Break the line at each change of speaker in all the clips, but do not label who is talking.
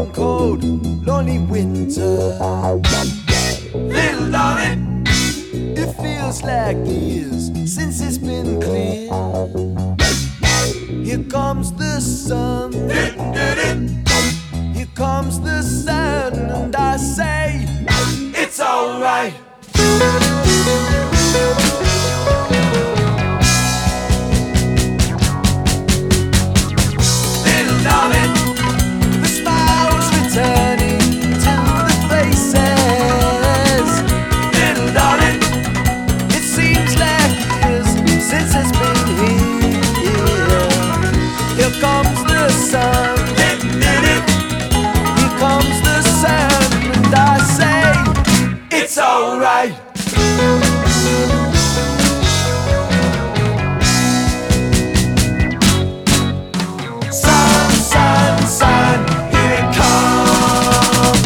long, cold, lonely winter. Little darling, it feels like years since it's been clear. Here comes the sun, here comes the sun, and I say it's alright. Little darling, the smiles returning to the faces. Little darling, it seems like years since it's been here. Here comes the sun, here comes the sun, and I say it's alright. Sun, sun, sun, here it comes.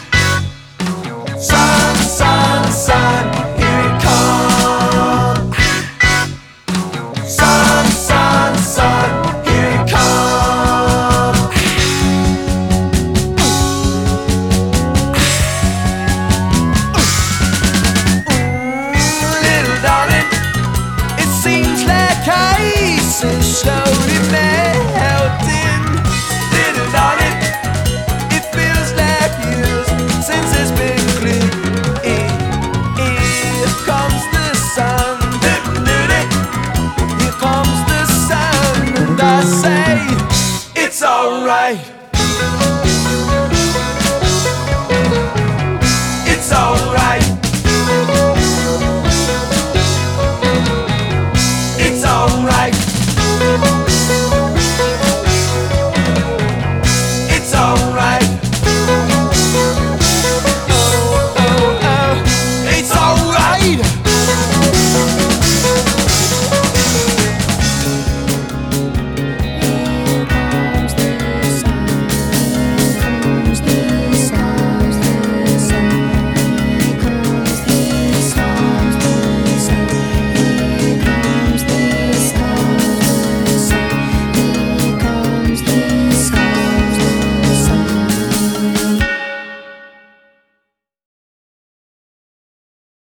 Sun, sun, sun, here it comes. Sun, sun, sun, here it comes. Little darling, it seems like ice is slowly melting. Little darling, it feels like years since it's been clear. Here comes the sun, here comes the sun, and I say it's alright.